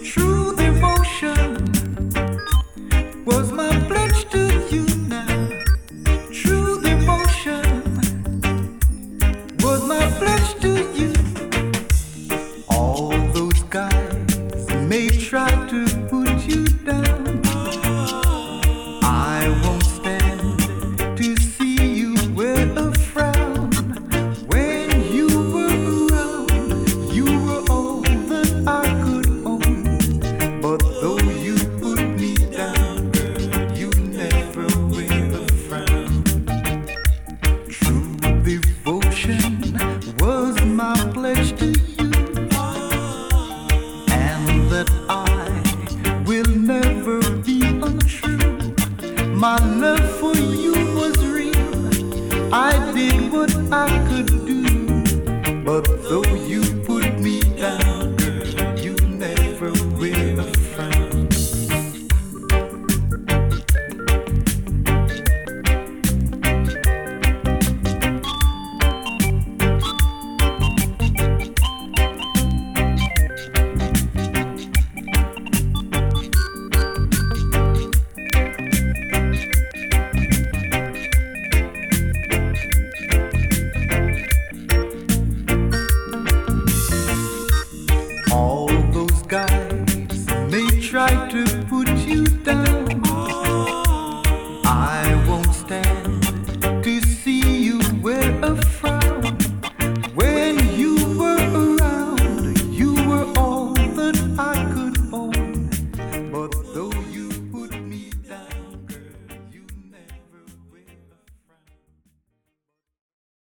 True devotion was my pledge to you now. True devotion was my pledge to you. All those guys may try to put you down. I won't stand to see you wear a frown. When you were around, you were all that I could own. But though you put me down, girl, you never wear a frown. True devotion was my pledge to you, and that I will never be untrue. My love for you was real. I did what I could do, but though you